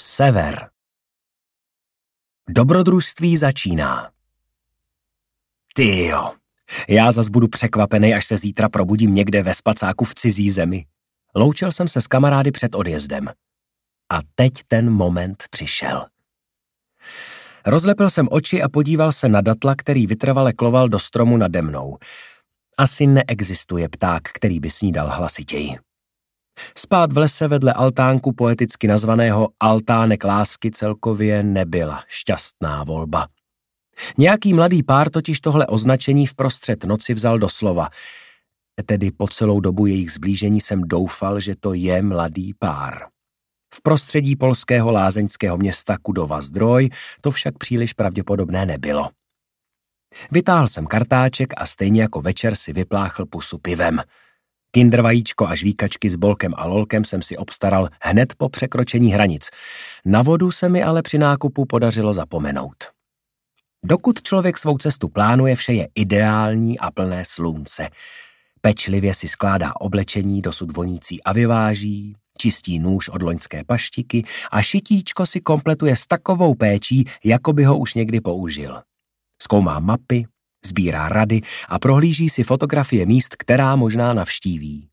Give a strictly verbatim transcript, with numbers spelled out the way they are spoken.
Sever. Dobrodružství začíná. Tyjo, já zas budu překvapený, až se zítra probudím někde ve spacáku v cizí zemi. Loučil jsem se s kamarády před odjezdem. A teď ten moment přišel. Rozlepil jsem oči a podíval se na datla, který vytrvale kloval do stromu nade mnou. Asi neexistuje pták, který by snídal hlasitěji. Spát v lese vedle altánku poeticky nazvaného Altánek lásky celkově nebyla šťastná volba. Nějaký mladý pár totiž tohle označení vprostřed noci vzal doslova. Tedy po celou dobu jejich zblížení jsem doufal, že to je mladý pár. V prostředí polského lázeňského města Kudova Zdroj to však příliš pravděpodobné nebylo. Vytáhl jsem kartáček a stejně jako večer si vypláchl pusu pivem. Kinder vajíčko a žvíkačky s bolkem a lolkem jsem si obstaral hned po překročení hranic. Na vodu se mi ale při nákupu podařilo zapomenout. Dokud člověk svou cestu plánuje, vše je ideální a plné slunce. Pečlivě si skládá oblečení dosud vonící a vyváží, čistí nůž od loňské paštiky a šitíčko si kompletuje s takovou péčí, jako by ho už někdy použil. Zkoumá mapy, sbírá rady a prohlíží si fotografie míst, která možná navštíví.